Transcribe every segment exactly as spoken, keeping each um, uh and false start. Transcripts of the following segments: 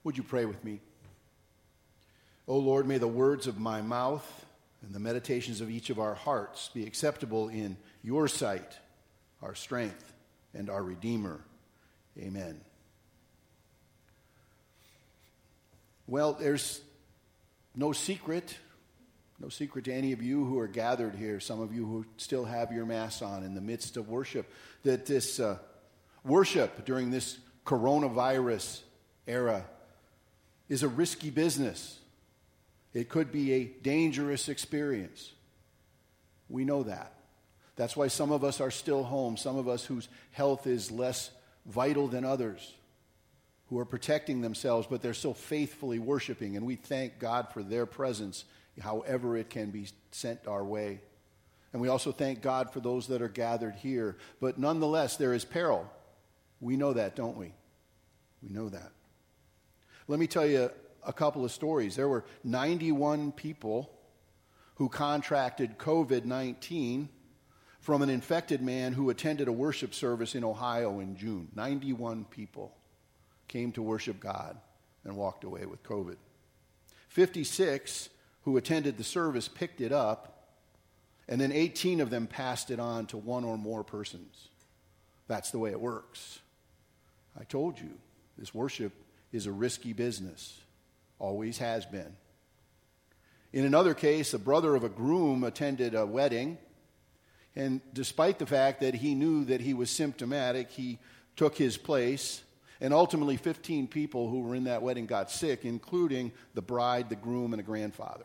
Would you pray with me? O Lord, may the words of my mouth and the meditations of each of our hearts be acceptable in your sight, our strength and our Redeemer. Amen. Well, there's no secret, no secret to any of you who are gathered here, some of you who still have your masks on in the midst of worship, that this uh, worship during this coronavirus era is a risky business. It could be a dangerous experience. We know that. That's why some of us are still home, some of us whose health is less vital than others, who are protecting themselves, but they're still faithfully worshiping, and we thank God for their presence, however it can be sent our way. And we also thank God for those that are gathered here. But nonetheless, there is peril. We know that, don't we? We know that. Let me tell you a couple of stories. There were ninety-one people who contracted covid nineteen from an infected man who attended a worship service in Ohio in June. ninety-one people came to worship God and walked away with COVID. fifty-six who attended the service picked it up, and then eighteen of them passed it on to one or more persons. That's the way it works. I told you, this worship is a risky business. Always has been. In another case, a brother of a groom attended a wedding, and despite the fact that he knew that he was symptomatic, he took his place, and ultimately fifteen people who were in that wedding got sick, including the bride, the groom, and a grandfather.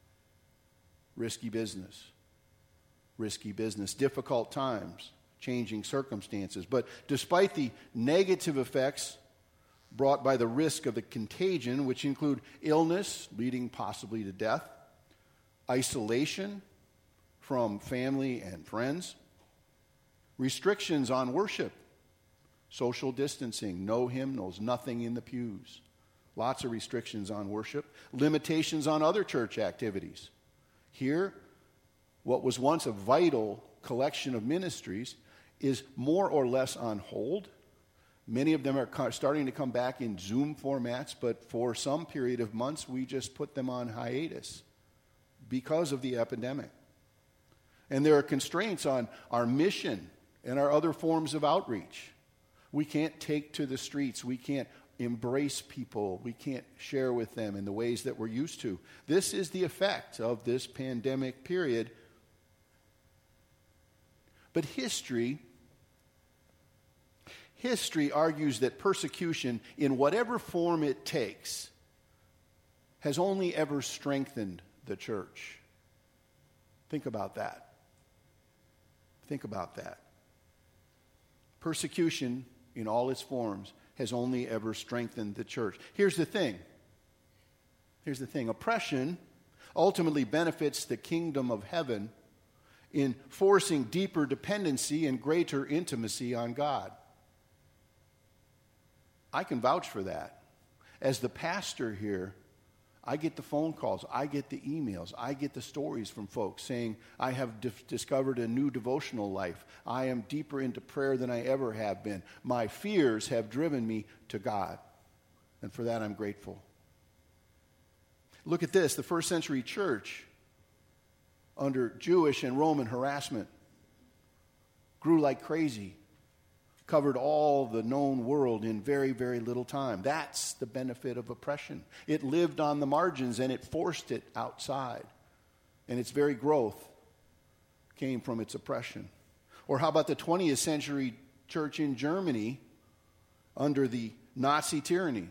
Risky business. Risky business. Difficult times. Changing circumstances. But despite the negative effects brought by the risk of the contagion, which include illness, leading possibly to death, isolation from family and friends, restrictions on worship, social distancing, no hymnals, nothing in the pews, lots of restrictions on worship, limitations on other church activities. Here, what was once a vital collection of ministries is more or less on hold. Many of them are starting to come back in Zoom formats, but for some period of months, we just put them on hiatus because of the epidemic. And there are constraints on our mission and our other forms of outreach. We can't take to the streets. We can't embrace people. We can't share with them in the ways that we're used to. This is the effect of this pandemic period. But history History argues that persecution, in whatever form it takes, has only ever strengthened the church. Think about that. Think about that. Persecution, in all its forms, has only ever strengthened the church. Here's the thing. Here's the thing. Oppression ultimately benefits the kingdom of heaven in forcing deeper dependency and greater intimacy on God. I can vouch for that. As the pastor here, I get the phone calls, I get the emails, I get the stories from folks saying, I have di- discovered a new devotional life. I am deeper into prayer than I ever have been. My fears have driven me to God. And for that, I'm grateful. Look at this. The first century church, under Jewish and Roman harassment, grew like crazy. Covered all the known world in very, very little time. That's the benefit of oppression. It lived on the margins and it forced it outside. And its very growth came from its oppression. Or how about the twentieth century church in Germany under the Nazi tyranny?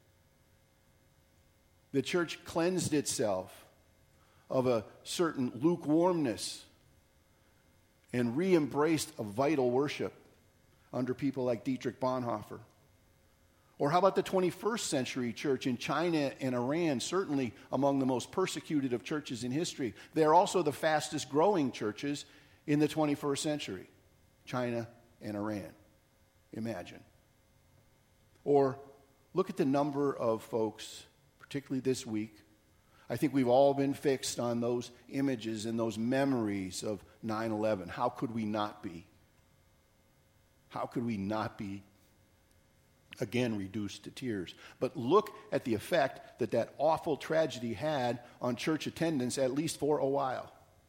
The church cleansed itself of a certain lukewarmness and re-embraced a vital worship under people like Dietrich Bonhoeffer. Or how about the twenty-first century church in China and Iran, certainly among the most persecuted of churches in history. They're also the fastest growing churches in the twenty-first century, China and Iran. Imagine. Or look at the number of folks, particularly this week. I think we've all been fixed on those images and those memories of nine eleven. How could we not be? How could we not be again reduced to tears. But look at the effect that that awful tragedy had on church attendance, at least for a while.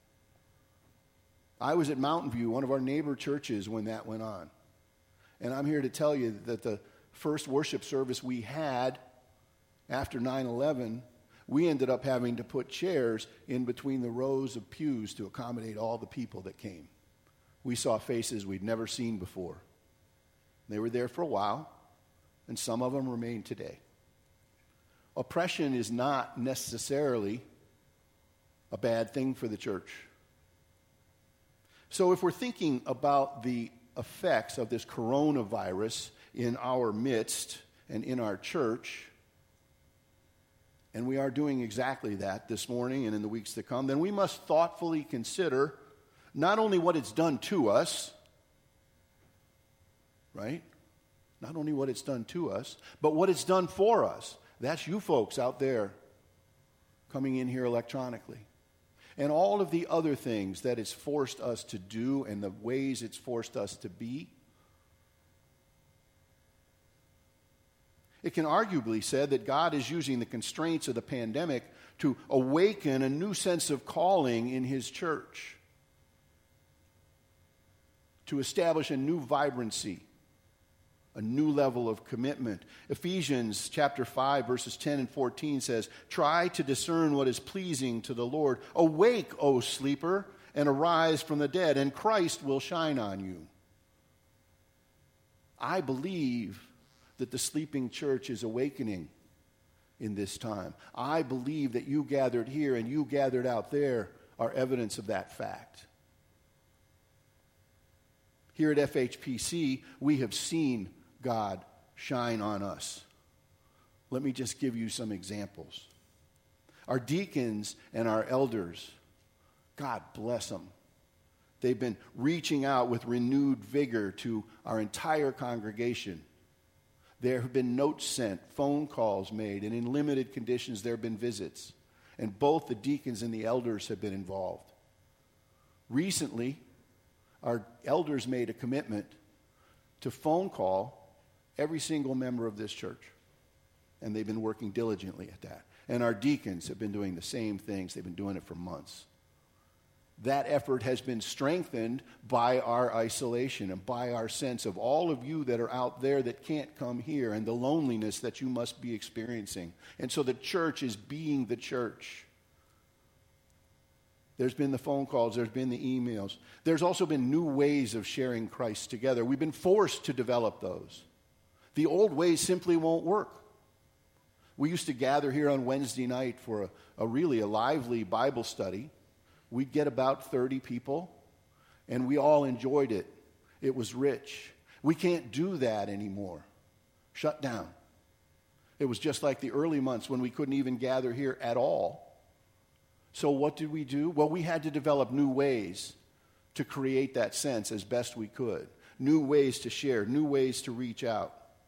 I was at Mountain View, one of our neighbor churches, when that went on. And I'm here to tell you that the first worship service we had after nine eleven, we ended up having to put chairs in between the rows of pews to accommodate all the people that came. We saw faces we'd never seen before. They were there for a while, and some of them remain today. Oppression is not necessarily a bad thing for the church. So if we're thinking about the effects of this coronavirus in our midst and in our church, and we are doing exactly that this morning and in the weeks to come, then we must thoughtfully consider not only what it's done to us, right? Not only what it's done to us, but what it's done for us. That's you folks out there coming in here electronically. And all of the other things that it's forced us to do and the ways it's forced us to be. It can arguably be said that God is using the constraints of the pandemic to awaken a new sense of calling in His church, to establish a new vibrancy, a new level of commitment. Ephesians chapter five, verses ten and fourteen says, "Try to discern what is pleasing to the Lord. Awake, O sleeper, and arise from the dead, and Christ will shine on you." I believe that the sleeping church is awakening in this time. I believe that you gathered here and you gathered out there are evidence of that fact. Here at F H P C, we have seen God shine on us. Let me just give you some examples. Our deacons and our elders, God bless them. They've been reaching out with renewed vigor to our entire congregation. There have been notes sent, phone calls made, and in limited conditions there have been visits. And both the deacons and the elders have been involved. Recently, our elders made a commitment to phone call every single member of this church. And they've been working diligently at that. And our deacons have been doing the same things. They've been doing it for months. That effort has been strengthened by our isolation and by our sense of all of you that are out there that can't come here and the loneliness that you must be experiencing. And so the church is being the church. There's been the phone calls. There's been the emails. There's also been new ways of sharing Christ together. We've been forced to develop those. The old ways simply won't work. We used to gather here on Wednesday night for a, a really a lively Bible study. We'd get about thirty people, and we all enjoyed it. It was rich. We can't do that anymore. Shut down. It was just like the early months when we couldn't even gather here at all. So what did we do? Well, we had to develop new ways to create that sense as best we could. New ways to share, new ways to reach out.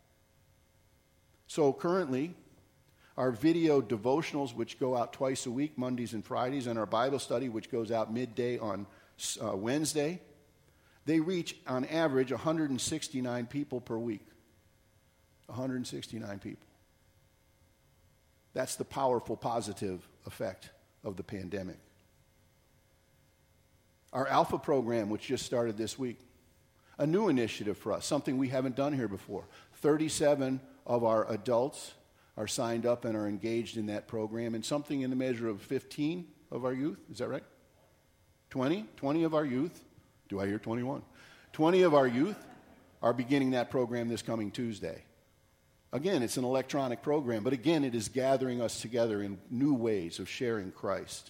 So currently, our video devotionals, which go out twice a week, Mondays and Fridays, and our Bible study, which goes out midday on uh, Wednesday, they reach, on average, one hundred sixty-nine people per week. one hundred sixty-nine people. That's the powerful positive effect of the pandemic. Our Alpha program, which just started this week, a new initiative for us, something we haven't done here before. thirty-seven of our adults are signed up and are engaged in that program, and something in the measure of fifteen of our youth, is that right? twenty? twenty of our youth, do I hear twenty-one? twenty of our youth are beginning that program this coming Tuesday. Again, it's an electronic program, but again, it is gathering us together in new ways of sharing Christ.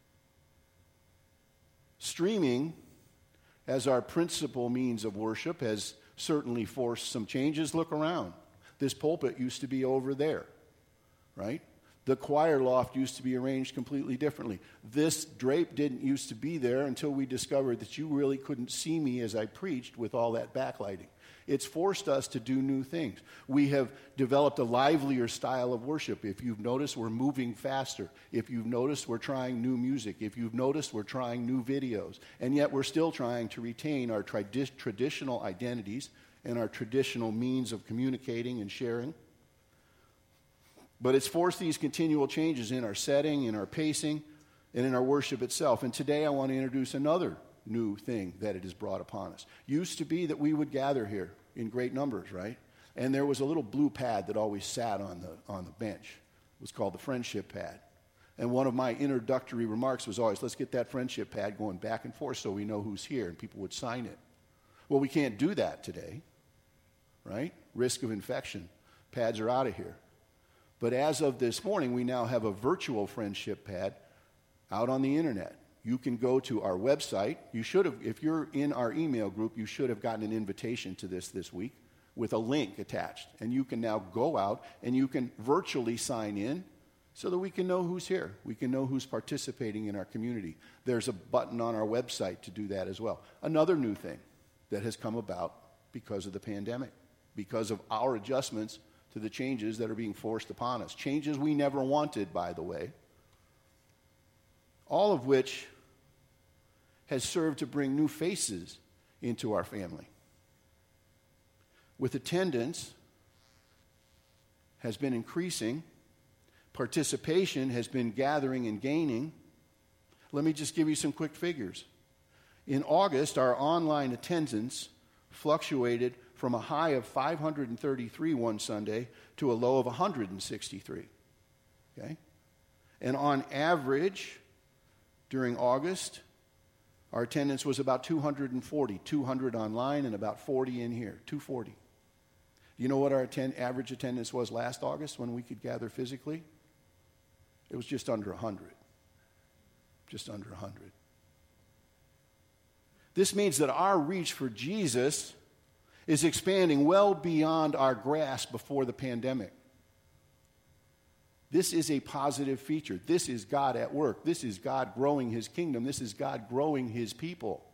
Streaming, as our principal means of worship, has certainly forced some changes. Look around. This pulpit used to be over there, right? The choir loft used to be arranged completely differently. This drape didn't used to be there until we discovered that you really couldn't see me as I preached with all that backlighting. It's forced us to do new things. We have developed a livelier style of worship. If you've noticed, we're moving faster. If you've noticed, we're trying new music. If you've noticed, we're trying new videos. And yet we're still trying to retain our tradi- traditional identities and our traditional means of communicating and sharing. But it's forced these continual changes in our setting, in our pacing, and in our worship itself. And today I want to introduce another new thing that it has brought upon us. Used to be that we would gather here in great numbers, right? And there was a little blue pad that always sat on the on the bench. It was called the friendship pad. And one of my introductory remarks was always, let's get that friendship pad going back and forth so we know who's here, and people would sign it. Well, we can't do that today, right? Risk of infection. Pads are out of here. But as of this morning, we now have a virtual friendship pad out on the internet. You can go to our website. You should have, if you're in our email group, you should have gotten an invitation to this this week with a link attached. And you can now go out and you can virtually sign in so that we can know who's here. We can know who's participating in our community. There's a button on our website to do that as well. Another new thing that has come about because of the pandemic, because of our adjustments to the changes that are being forced upon us. Changes we never wanted, by the way. All of which has served to bring new faces into our family. With attendance has been increasing, participation has been gathering and gaining. Let me just give you some quick figures. In August, our online attendance fluctuated from a high of five hundred thirty-three one Sunday to a low of one hundred sixty-three. Okay? And on average, during August, our attendance was about two hundred forty, two hundred online and about forty in here, two hundred forty. You know what our attend- average attendance was last August when we could gather physically? It was just under one hundred. Just under one hundred. This means that our reach for Jesus is expanding well beyond our grasp before the pandemic. This is a positive feature. This is God at work. This is God growing his kingdom. This is God growing his people.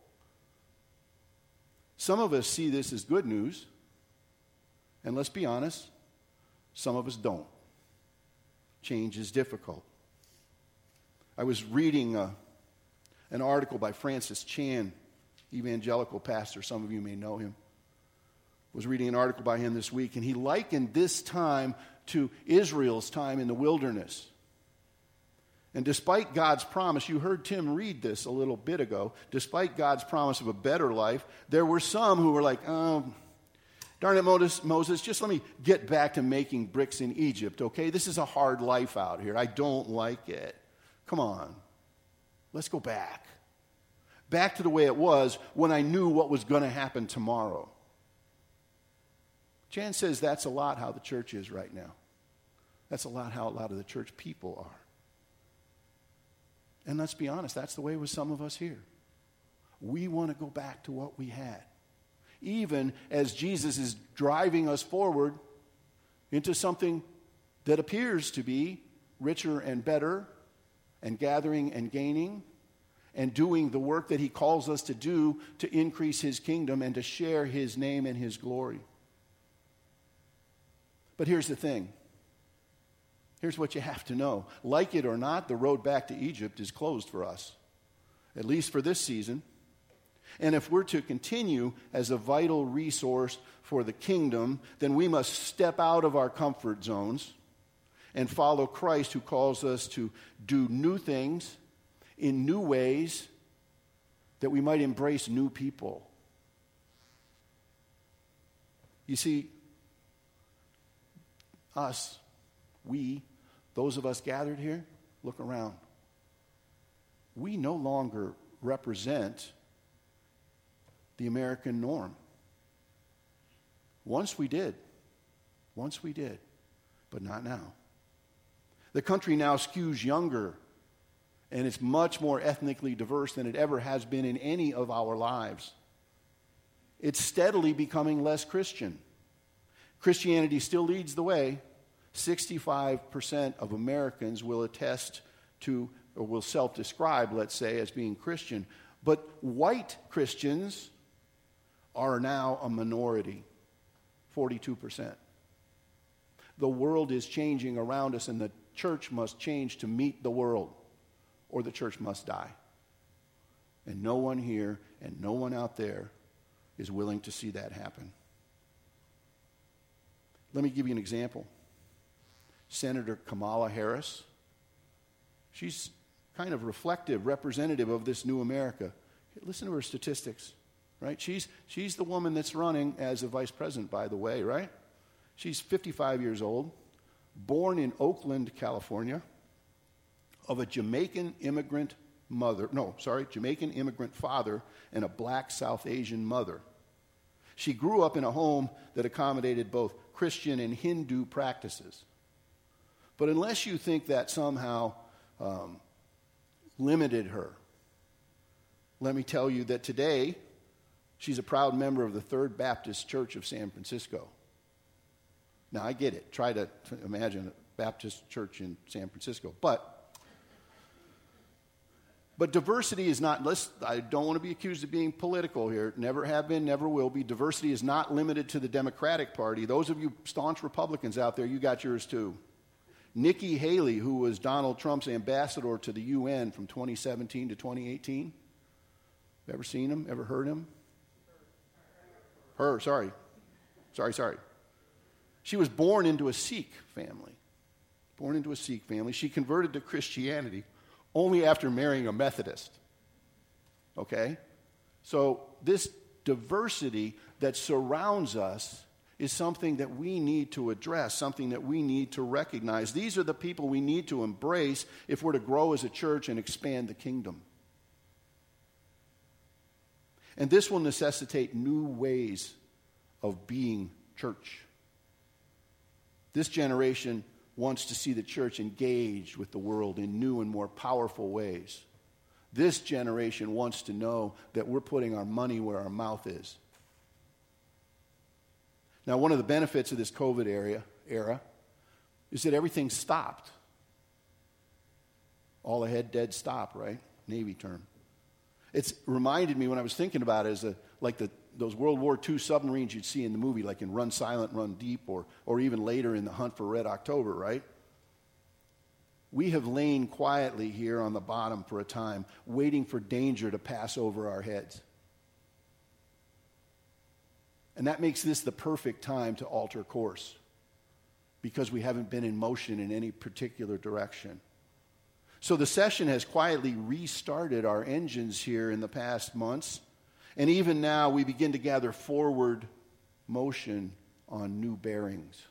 Some of us see this as good news, and let's be honest, some of us don't. Change is difficult. I was reading uh, an article by Francis Chan, evangelical pastor. Some of you may know him. Was reading an article by him this week, and he likened this time to Israel's time in the wilderness. And despite God's promise, you heard Tim read this a little bit ago, despite God's promise of a better life, there were some who were like, oh, darn it, Moses, Moses, just let me get back to making bricks in Egypt, okay? This is a hard life out here. I don't like it. Come on. Let's go back. Back to the way it was when I knew what was going to happen tomorrow. Chan says that's a lot how the church is right now. That's a lot how a lot of the church people are. And let's be honest, that's the way with some of us here. We want to go back to what we had. Even as Jesus is driving us forward into something that appears to be richer and better, and gathering and gaining, and doing the work that he calls us to do to increase his kingdom and to share his name and his glory. But here's the thing. Here's what you have to know. Like it or not, the road back to Egypt is closed for us, at least for this season. And if we're to continue as a vital resource for the kingdom, then we must step out of our comfort zones and follow Christ, who calls us to do new things in new ways that we might embrace new people. You see, us, we, those of us gathered here, look around. We no longer represent the American norm. Once we did. Once we did. But not now. The country now skews younger, and it's much more ethnically diverse than it ever has been in any of our lives. It's steadily becoming less Christian. Christianity still leads the way. sixty-five percent of Americans will attest to, or will self-describe, let's say, as being Christian. But white Christians are now a minority, forty-two percent. The world is changing around us, and the church must change to meet the world, or the church must die. And no one here and no one out there is willing to see that happen. Let me give you an example. Senator Kamala Harris, she's kind of reflective, representative of this new America. Listen to her statistics, right? She's, she's the woman that's running as a vice president, by the way, right? She's fifty-five years old, born in Oakland, California, of a Jamaican immigrant mother, no, sorry, Jamaican immigrant father and a black South Asian mother. She grew up in a home that accommodated both Christian and Hindu practices. But unless you think that somehow um, limited her, let me tell you that today she's a proud member of the Third Baptist Church of San Francisco. Now, I get it. Try to imagine a Baptist church in San Francisco. But But diversity is not, let's, I don't want to be accused of being political here. Never have been, never will be. Diversity is not limited to the Democratic Party. Those of you staunch Republicans out there, you got yours too. Nikki Haley, who was Donald Trump's ambassador to the U N from twenty seventeen to twenty eighteen. Ever seen him? Ever heard him? Her, sorry. Sorry, sorry. She was born into a Sikh family. Born into a Sikh family. She converted to Christianity only after marrying a Methodist. Okay? So this diversity that surrounds us is something that we need to address, something that we need to recognize. These are the people we need to embrace if we're to grow as a church and expand the kingdom. And this will necessitate new ways of being church. This generation wants to see the church engaged with the world in new and more powerful ways. This generation wants to know that we're putting our money where our mouth is. Now, one of the benefits of this COVID area, era is that everything stopped. All ahead, dead stop, right? Navy term. It's reminded me when I was thinking about it as a, like the, those World War Two submarines you'd see in the movie, like in Run Silent, Run Deep, or, or even later in The Hunt for Red October, right? We have lain quietly here on the bottom for a time, waiting for danger to pass over our heads. And that makes this the perfect time to alter course, because we haven't been in motion in any particular direction. So the session has quietly restarted our engines here in the past months. And even now, we begin to gather forward motion on new bearings.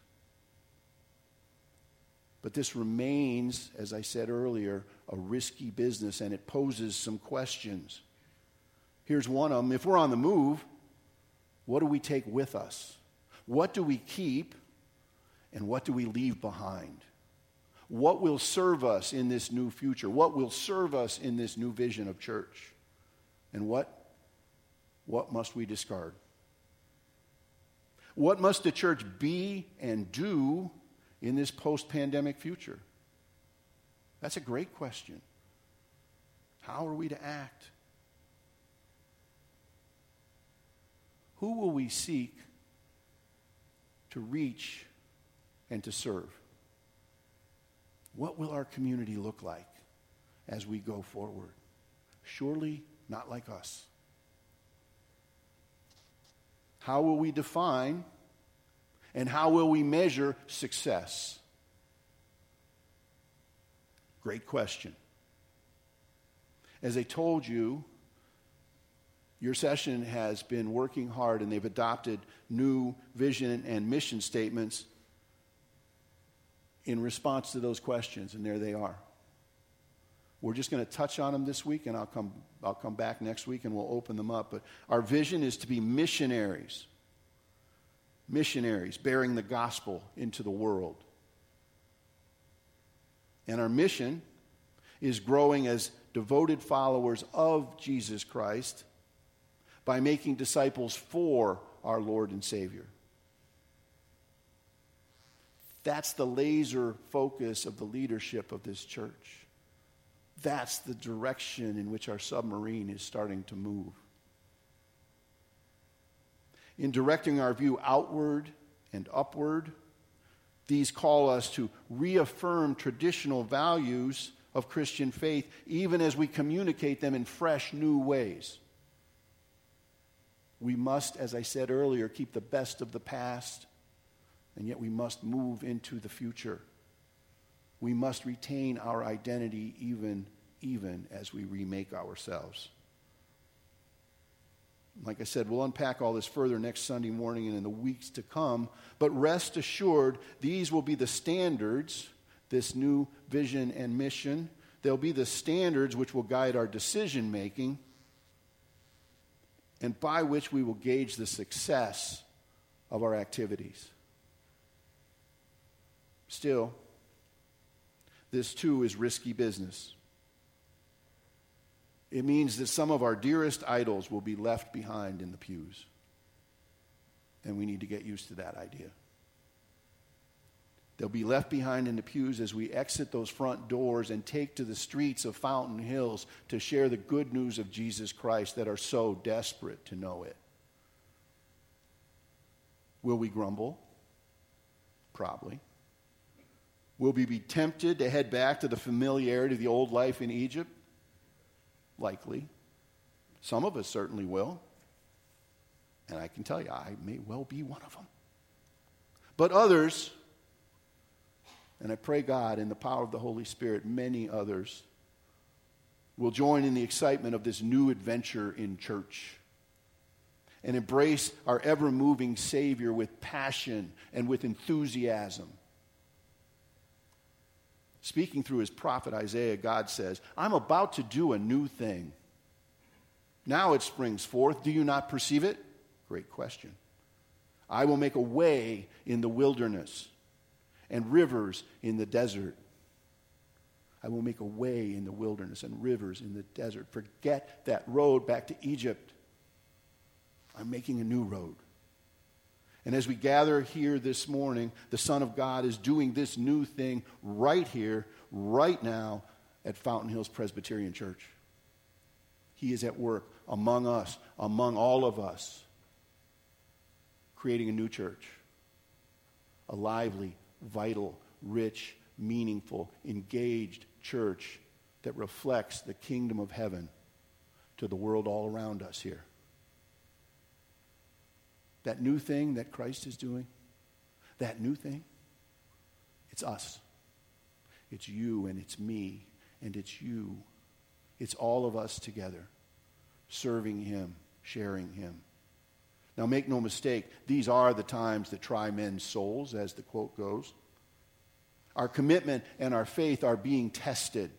But this remains, as I said earlier, a risky business, and it poses some questions. Here's one of them. If we're on the move, what do we take with us? What do we keep, and what do we leave behind? What will serve us in this new future? What will serve us in this new vision of church? And what, what must we discard? What must the church be and do in this post-pandemic future? That's a great question. How are we to act? Who will we seek to reach and to serve? What will our community look like as we go forward? Surely not like us. How will we define and how will we measure success? Great question. As I told you, your session has been working hard, and they've adopted new vision and mission statements in response to those questions, and there they are. We're just going to touch on them this week, and I'll come, I'll come back next week and we'll open them up. But our vision is to be missionaries. Missionaries bearing the gospel into the world. And our mission is growing as devoted followers of Jesus Christ by making disciples for our Lord and Savior. That's the laser focus of the leadership of this church. That's the direction in which our submarine is starting to move. In directing our view outward and upward, these call us to reaffirm traditional values of Christian faith, even as we communicate them in fresh, new ways. We must, as I said earlier, keep the best of the past, And yet we must move into the future. We must retain our identity even, even as we remake ourselves. Like I said, we'll unpack all this further next Sunday morning and in the weeks to come. But rest assured, these will be the standards, this new vision and mission. They'll be the standards which will guide our decision making and by which we will gauge the success of our activities. Still, this too is risky business. It means that some of our dearest idols will be left behind in the pews. And we need to get used to that idea. They'll be left behind in the pews as we exit those front doors and take to the streets of Fountain Hills to share the good news of Jesus Christ that are so desperate to know it. Will we grumble? Probably. Will we be tempted to head back to the familiarity of the old life in Egypt? Likely. Some of us certainly will. And I can tell you, I may well be one of them. But others, and I pray God in the power of the Holy Spirit, many others will join in the excitement of this new adventure in church and embrace our ever-moving Savior with passion and with enthusiasm. Speaking through his prophet Isaiah, God says, I'm about to do a new thing. Now it springs forth. Do you not perceive it? Great question. I will make a way in the wilderness and rivers in the desert. I will make a way in the wilderness and rivers in the desert. Forget that road back to Egypt. I'm making a new road. And as we gather here this morning, the Son of God is doing this new thing right here, right now at Fountain Hills Presbyterian Church. He is at work among us, among all of us, creating a new church. A lively, vital, rich, meaningful, engaged church that reflects the kingdom of heaven to the world all around us here. That new thing that Christ is doing, that new thing, it's us. It's you and it's me and it's you. It's all of us together, serving him, sharing him. Now make no mistake, these are the times that try men's souls, as the quote goes. Our commitment and our faith are being tested.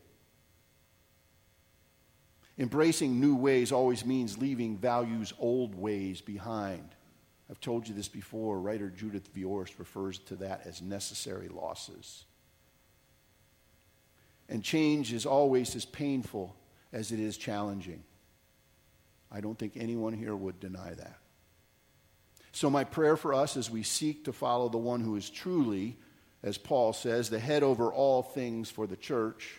Embracing new ways always means leaving values' old ways behind. I've told you this before. Writer Judith Viorst refers to that as necessary losses. And change is always as painful as it is challenging. I don't think anyone here would deny that. So my prayer for us as we seek to follow the one who is truly, as Paul says, the head over all things for the church,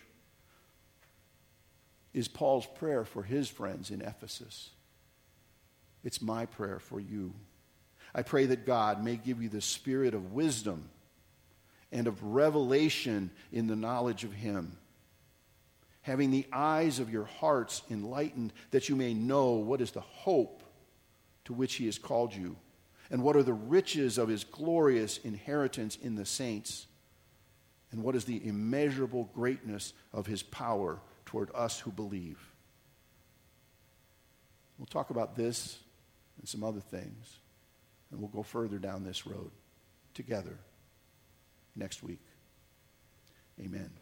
is Paul's prayer for his friends in Ephesus. It's my prayer for you. I pray that God may give you the spirit of wisdom and of revelation in the knowledge of him, having the eyes of your hearts enlightened, that you may know what is the hope to which he has called you, and what are the riches of his glorious inheritance in the saints, and what is the immeasurable greatness of his power toward us who believe. We'll talk about this and some other things. And we'll go further down this road together next week. Amen.